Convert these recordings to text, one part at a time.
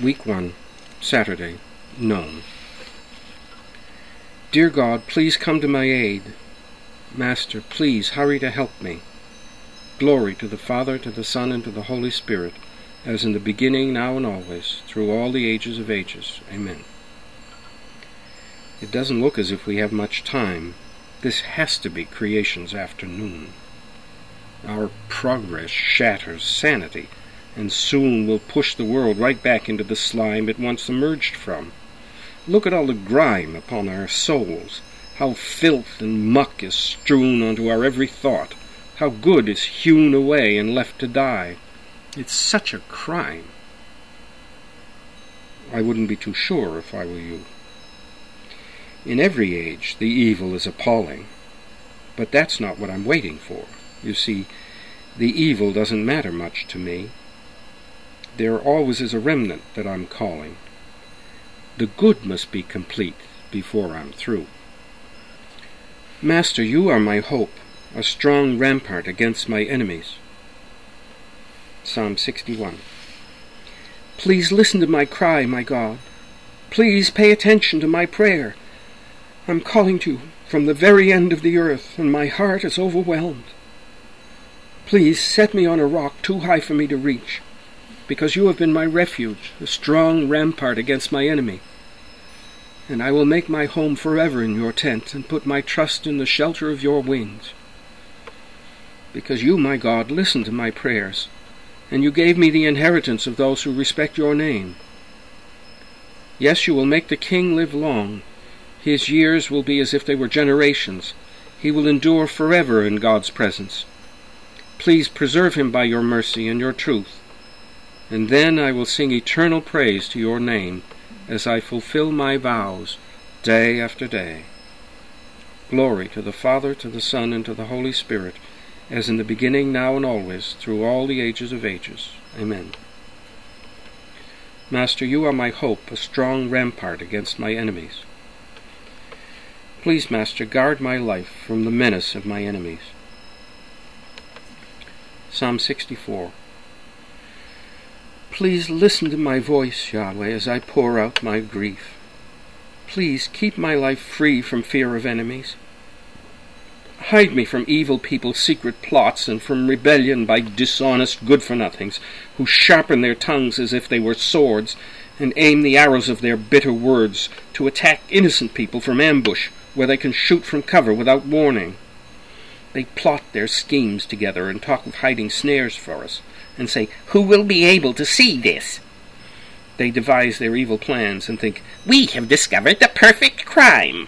Week 1, Saturday, None. Dear God, please come to my aid. Master, please hurry to help me. Glory to the Father, to the Son, and to the Holy Spirit, as in the beginning, now, and always, through all the ages of ages. Amen. It doesn't look as if we have much time. This has to be creation's afternoon. Our progress shatters sanity, and soon will push the world right back into the slime it once emerged from. Look at all the grime upon our souls, how filth and muck is strewn onto our every thought, how good is hewn away and left to die. It's such a crime. I wouldn't be too sure if I were you. In every age the evil is appalling, but that's not what I'm waiting for. You see, the evil doesn't matter much to me. There always is a remnant that I'm calling. The good must be complete before I'm through. Master, you are my hope, a strong rampart against my enemies. Psalm 61. Please listen to my cry, my God. Please pay attention to my prayer. I'm calling to you from the very end of the earth, and my heart is overwhelmed. Please set me on a rock too high for me to reach, because you have been my refuge, a strong rampart against my enemy. And I will make my home forever in your tent, and put my trust in the shelter of your wings. Because you, my God, listened to my prayers, and you gave me the inheritance of those who respect your name. Yes, you will make the king live long. His years will be as if they were generations. He will endure forever in God's presence. Please preserve him by your mercy and your truth, and then I will sing eternal praise to your name as I fulfill my vows day after day. Glory to the Father, to the Son, and to the Holy Spirit, as in the beginning, now, and always, through all the ages of ages. Amen. Master, you are my hope, a strong rampart against my enemies. Please, Master, guard my life from the menace of my enemies. Psalm 64. Please listen to my voice, Yahweh, as I pour out my grief. Please keep my life free from fear of enemies. Hide me from evil people's secret plots and from rebellion by dishonest good-for-nothings, who sharpen their tongues as if they were swords and aim the arrows of their bitter words to attack innocent people from ambush, where they can shoot from cover without warning. They plot their schemes together and talk of hiding snares for us, and say, "Who will be able to see this?" They devise their evil plans and think, "We have discovered the perfect crime."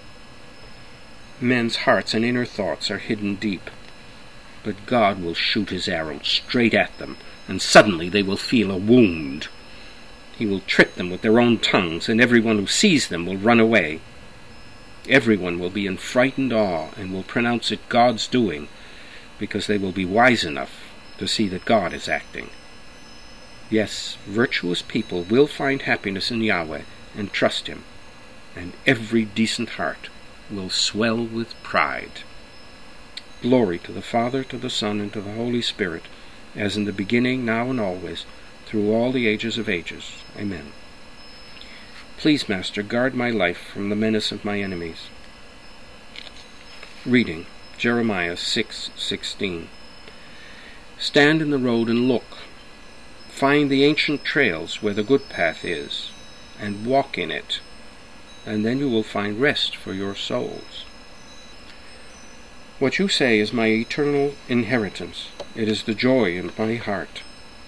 Men's hearts and inner thoughts are hidden deep, but God will shoot his arrow straight at them, and suddenly they will feel a wound. He will trick them with their own tongues, and everyone who sees them will run away. Everyone will be in frightened awe and will pronounce it God's doing, because they will be wise enough to see that God is acting. Yes, virtuous people will find happiness in Yahweh and trust him, and every decent heart will swell with pride. Glory to the Father, to the Son, and to the Holy Spirit, as in the beginning, now, and always, through all the ages of ages. Amen. Please, Master, guard my life from the menace of my enemies. Reading Jeremiah 6:16. Stand in the road and look. Find the ancient trails where the good path is, and walk in it, and then you will find rest for your souls. What you say is my eternal inheritance. It is the joy in my heart.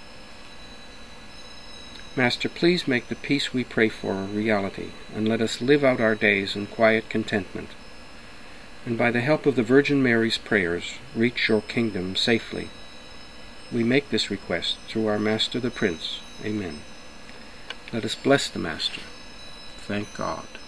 Master, please make the peace we pray for a reality, and let us live out our days in quiet contentment, and by the help of the Virgin Mary's prayers, reach your kingdom safely. We make this request through our Master the Prince. Amen. Let us bless the Master. Thank God.